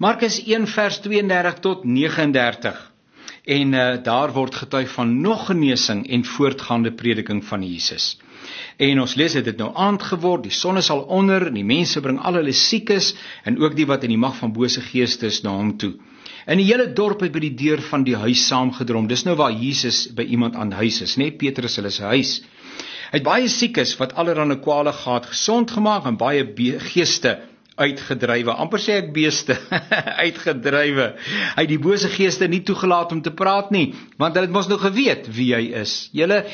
Markus 1 vers 32 tot 39. En daar word getuig van nog genesing en voortgaande prediking van Jesus. En ons lees dit nou aand geword, die son is al onder, en die mense bring al hulle siekes, en ook die wat in die mag van bose geeste is na hom toe. En die hele dorp het by die deur van die huis saamgedrom. Dis nou waar Jesus by iemand aan huis is, Petrus hulle se huis. Hy het baie siekes wat allerhande kwale gehad gesond gemaak, en baie geeste uitgedrywe, amper sê ek beeste, uitgedrywe. Hy het die bose geeste nie toegelaat om te praat nie, want hulle het mos nou geweet wie hy is.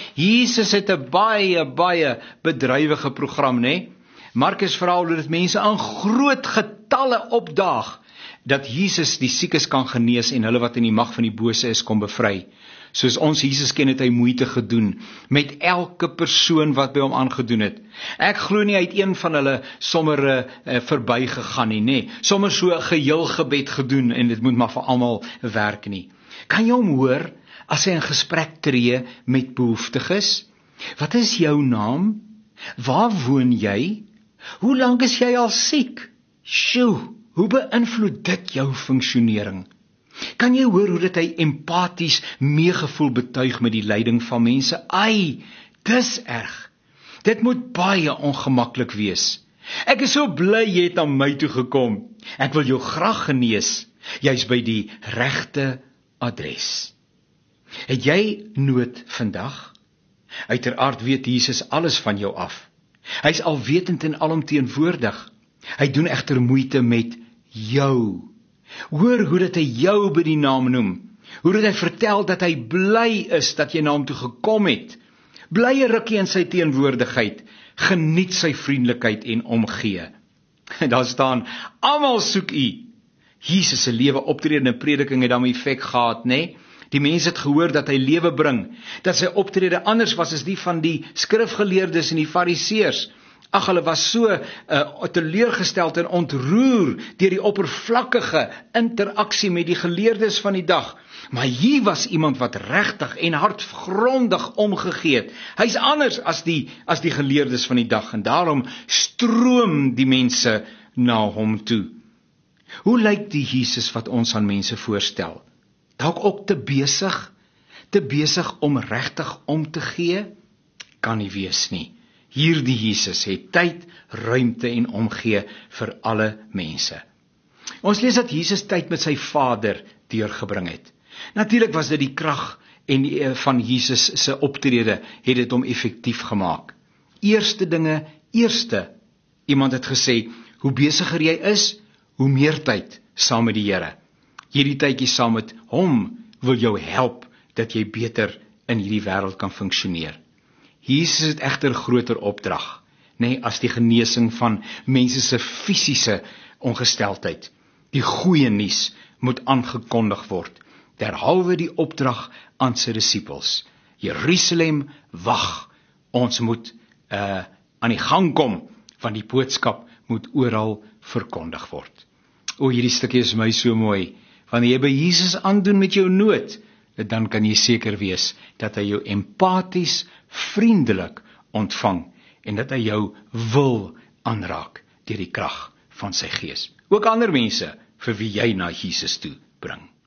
Jesus het 'n baie bedrywige program, Markus verhaal hoe dit mense aan groot getalle opdaag, dat Jesus die siekes kan genees en hulle wat in die mag van die bose is kom bevry. Soos ons Jesus ken, het hy moeite gedoen met elke persoon wat by hom aangedoen het. Ek glo nie hy het een van hulle sommer verby gegaan nie, sommer so 'n geheel gebed gedoen en dit moet maar vir almal werk nie. Kan jy hom hoor as hy in gesprek tree met behoeftiges? Wat is jou naam? Waar woon jy? Hoe lank is jy al siek? Sjoe, hoe beïnvloed dit jou funksionering? Kan jy hoor hoe dit hy empaties meegevoel betuig met die lyding van mense? Ai, dis erg. Dit moet baie ongemaklik wees. Ek is so bly jy het na my toe gekom. Ek wil jou graag genees. Jy's by die regte adres. Het jy nood vandag? Uiteraard weet Jesus alles van jou af. Hy's alwetend en alomteenwoordig. Hy doen egter moeite met jou. Hoor hoe dat hy jou by die naam noem. Hoe dat hy vertel dat hy bly is dat jy na hom toe gekom het. Bly 'n rukkie in sy teenwoordigheid. Geniet sy vriendelikheid en omgee. Daar staan, almal soek u. Jesus se lewe, optrede en prediking het daarmee effek gehad, Die mense het gehoor dat hy lewe bring, dat sy optrede anders was as die van die skrifgeleerdes en die fariseërs. Ag, hulle was so teleurgesteld en ontroer deur die oppervlakkige interaksie met die geleerdes van die dag. Maar hier was iemand wat regtig en hartgrondig omgegee het. Hy's anders as die geleerdes van die dag, en daarom stroom die mense na hom toe. Hoe lyk die Jesus wat ons aan mense voorstel? Dalk ook te besig om regtig om te gee? Kan nie wees nie. Hierdie Jesus het tyd, ruimte en omgee vir alle mense. Ons lees dat Jesus tyd met sy Vader deurgebring het. Natuurlik was dit die krag van Jesus se optrede het dit hom effektief gemaak. Eerste. Iemand het gesê, hoe besiger jy is, hoe meer tyd saam met die Here. Hierdie tydjie saam met hom wil jou help dat jy beter in hierdie wêreld kan funksioneer. Jesus het egter groter opdrag, as die genesing van mense se fisiese ongesteldheid. Die goeie nuus moet aangekondig word, derhalwe die opdrag aan sy disippels. Jerusalem, wag, ons moet aan die gang kom, want die boodskap moet oral verkondig word. Hierdie stukkie is my so mooi. Wanneer jy by Jesus aandoen met jou nood, dan kan jy seker wees dat hy jou empaties, vriendelik ontvang en dat hy jou wil aanraak deur die krag van sy gees. Ook ander mense vir wie jy na Jesus toe bring.